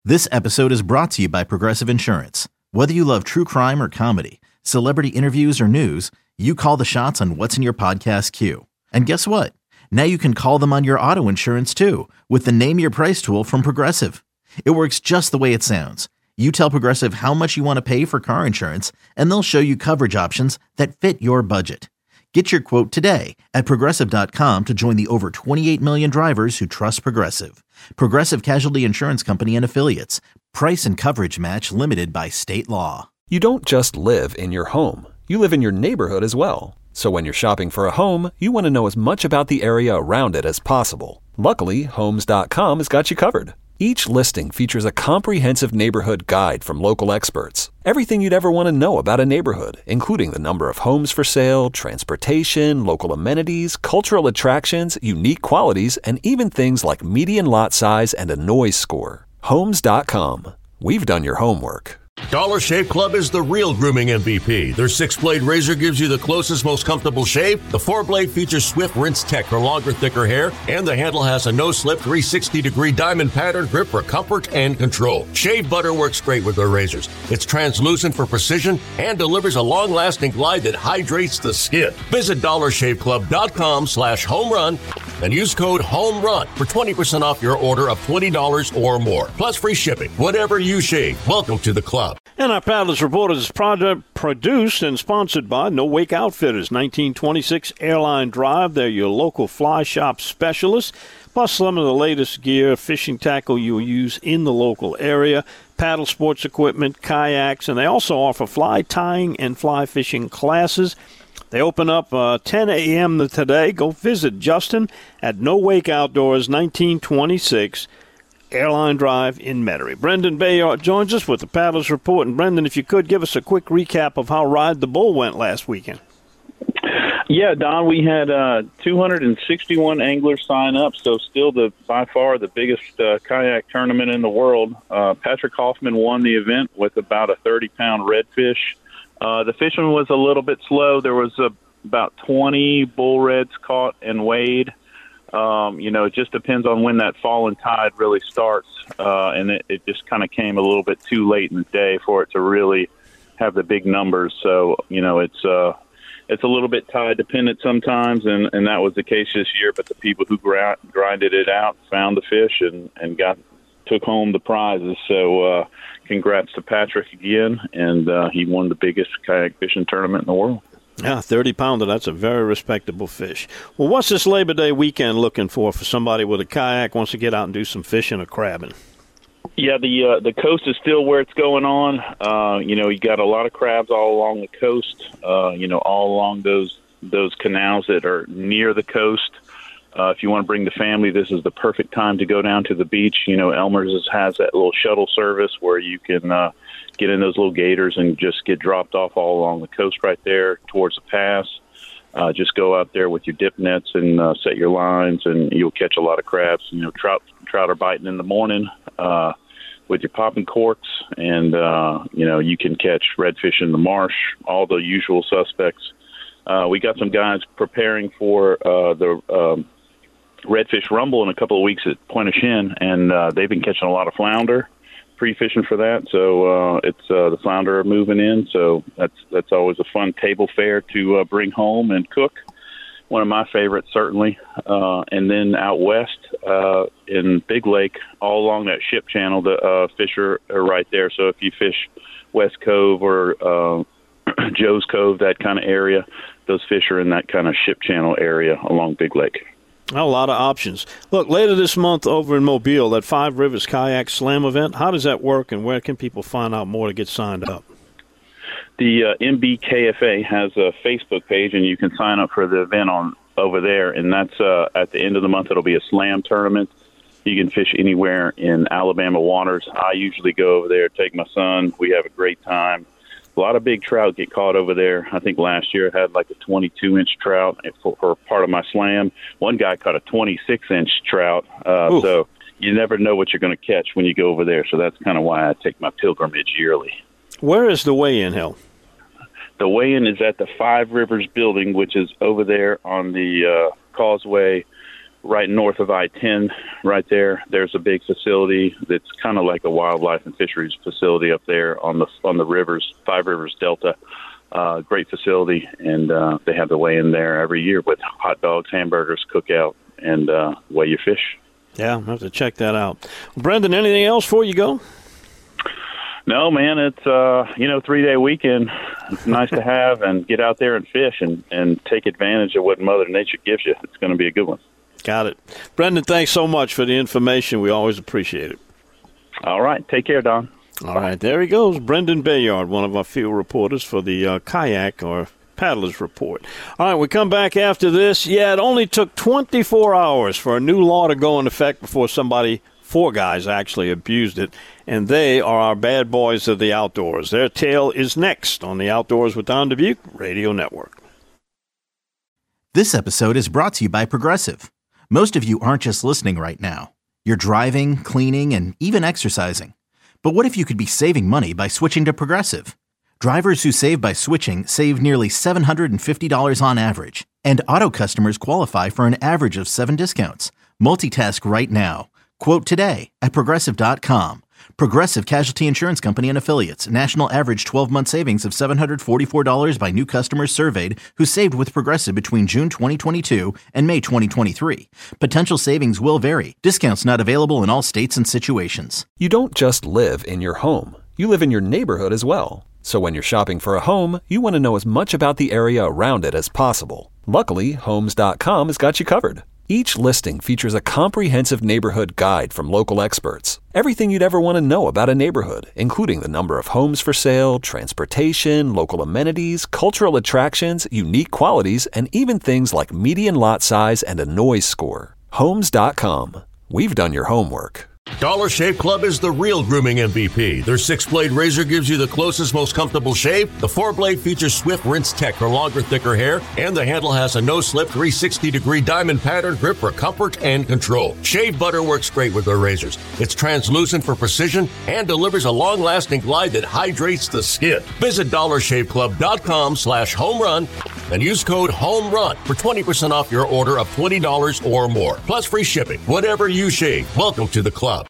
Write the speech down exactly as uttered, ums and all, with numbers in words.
This episode is brought to you by Progressive Insurance. Whether you love true crime or comedy, celebrity interviews or news, you call the shots on what's in your podcast queue. And guess what? Now you can call them on your auto insurance too with the Name Your Price tool from Progressive. It works just the way it sounds. You tell Progressive how much you want to pay for car insurance, and they'll show you coverage options that fit your budget. Get your quote today at Progressive dot com to join the over twenty-eight million drivers who trust Progressive. Progressive Casualty Insurance Company and Affiliates. Price and coverage match limited by state law. You don't just live in your home. You live in your neighborhood as well. So when you're shopping for a home, you want to know as much about the area around it as possible. Luckily, Homes dot com has got you covered. Each listing features a comprehensive neighborhood guide from local experts. Everything you'd ever want to know about a neighborhood, including the number of homes for sale, transportation, local amenities, cultural attractions, unique qualities, and even things like median lot size and a noise score. Homes dot com. We've done your homework. Dollar Shave Club is the real grooming M V P. Their six-blade razor gives you the closest, most comfortable shave. The four-blade features Swift Rinse Tech for longer, thicker hair. And the handle has a no-slip three hundred sixty degree diamond pattern grip for comfort and control. Shave butter works great with their razors. It's translucent for precision and delivers a long-lasting glide that hydrates the skin. Visit dollar shave club dot com slash home run and use code HOMERUN for twenty percent off your order of twenty dollars or more. Plus free shipping. Whatever you shave, welcome to the club. And our Paddlers Report is product produced and sponsored by No Wake Outfitters, nineteen twenty-six Airline Drive. They're your local fly shop specialists, plus some of the latest gear, fishing tackle you'll use in the local area, paddle sports equipment, kayaks, and they also offer fly tying and fly fishing classes. They open up uh, ten a.m. today. Go visit Justin at No Wake Outdoors, nineteen twenty-six Airline Drive in Metairie. Brendan Bayard joins us with the Paddlers Report. And, Brendan, if you could give us a quick recap of how Ride the Bull went last weekend. Yeah, Don, we had uh, two hundred sixty-one anglers sign up, so still the by far the biggest uh, kayak tournament in the world. Uh, Patrick Hoffman won the event with about a thirty-pound redfish. Uh, the fishing was a little bit slow. There was uh, about twenty bull reds caught and weighed. Um, you know, it just depends on when that falling tide really starts, uh, and it, it just kind of came a little bit too late in the day for it to really have the big numbers. So, you know, it's uh, it's a little bit tide dependent sometimes, and, and that was the case this year. But the people who grind, grinded it out found the fish and, and got took home the prizes. So, uh, congrats to Patrick again, and uh, he won the biggest kayak fishing tournament in the world. Yeah, thirty pounder, that's a very respectable fish. Well, what's this Labor Day weekend looking for for somebody with a kayak wants to get out and do some fishing or crabbing? Yeah, the uh, the coast is still where it's going on. Uh, you know, you got a lot of crabs all along the coast, uh, you know, all along those those canals that are near the coast. Uh, if you want to bring the family, this is the perfect time to go down to the beach. You know, Elmer's has that little shuttle service where you can uh, get in those little gators and just get dropped off all along the coast right there towards the pass. Uh, just go out there with your dip nets and uh, set your lines, and you'll catch a lot of crabs. You know, trout trout are biting in the morning uh, with your popping corks, and, uh, you know, you can catch redfish in the marsh, all the usual suspects. Uh, we got some guys preparing for uh, the um, Redfish Rumble in a couple of weeks at Pointe-au-Chien, and uh, they've been catching a lot of flounder, pre-fishing for that. So uh, it's uh, the flounder are moving in, so that's that's always a fun table fare to uh, bring home and cook. One of my favorites, certainly. Uh, and then out west uh, in Big Lake, all along that ship channel, the uh, fish are, are right there. So if you fish West Cove or uh, Joe's Cove, that kind of area, those fish are in that kind of ship channel area along Big Lake. A lot of options. Look, later this month over in Mobile, that Five Rivers Kayak Slam event, how does that work, and where can people find out more to get signed up? The uh, M B K F A has a Facebook page, and you can sign up for the event on over there, and that's uh, at the end of the month. It'll be a slam tournament. You can fish anywhere in Alabama waters. I usually go over there, take my son. We have a great time. A lot of big trout get caught over there. I think last year I had like a twenty-two inch trout for, for part of my slam. One guy caught a twenty-six inch trout. Uh, so you never know what you're going to catch when you go over there. So that's kind of why I take my pilgrimage yearly. Where is the weigh-in held? The weigh-in is at the Five Rivers building, which is over there on the uh, causeway right north of I ten, right there. There's a big facility that's kind of like a wildlife and fisheries facility up there on the on the rivers, Five Rivers Delta. Uh, great facility, and uh, they have the weigh-in there every year with hot dogs, hamburgers, cookout, and uh, weigh your fish. Yeah, I'll have to check that out. Well, Brendan, anything else before you go? No, man, it's, uh, you know, three-day weekend. It's nice to have and get out there and fish and, and take advantage of what Mother Nature gives you. It's going to be a good one. Got it. Brendan, thanks so much for the information. We always appreciate it. All right. Take care, Don. All right, there he goes, Brendan Bayard, one of our field reporters for the uh, Kayak or Paddlers Report. All right, we come back after this. Yeah, it only took twenty-four hours for a new law to go in effect before somebody, four guys actually, abused it, and they are our bad boys of the outdoors. Their tale is next on the Outdoors with Don Dubuque Radio Network. This episode is brought to you by Progressive. Most of you aren't just listening right now. You're driving, cleaning, and even exercising. But what if you could be saving money by switching to Progressive? Drivers who save by switching save nearly seven hundred fifty dollars on average, and auto customers qualify for an average of seven discounts. Multitask right now. Quote today at Progressive dot com. Progressive Casualty Insurance Company and Affiliates. National average twelve-month savings of seven hundred forty-four dollars by new customers surveyed who saved with Progressive between June twenty twenty-two and May twenty twenty-three. Potential savings will vary. Discounts not available in all states and situations. You don't just live in your home. You live in your neighborhood as well. So when you're shopping for a home, you want to know as much about the area around it as possible. Luckily, Homes dot com has got you covered. Each listing features a comprehensive neighborhood guide from local experts. Everything you'd ever want to know about a neighborhood, including the number of homes for sale, transportation, local amenities, cultural attractions, unique qualities, and even things like median lot size and a noise score. Homes dot com. We've done your homework. Dollar Shave Club is the real grooming M V P. Their six-blade razor gives you the closest, most comfortable shave. The four-blade features Swift Rinse Tech for longer, thicker hair. And the handle has a no-slip three hundred sixty degree diamond pattern grip for comfort and control. Shave butter works great with their razors. It's translucent for precision and delivers a long-lasting glide that hydrates the skin. Visit dollar shave club dot com slash home run and use code HOMERUN for twenty percent off your order of twenty dollars or more. Plus free shipping. Whatever you shave, welcome to the club.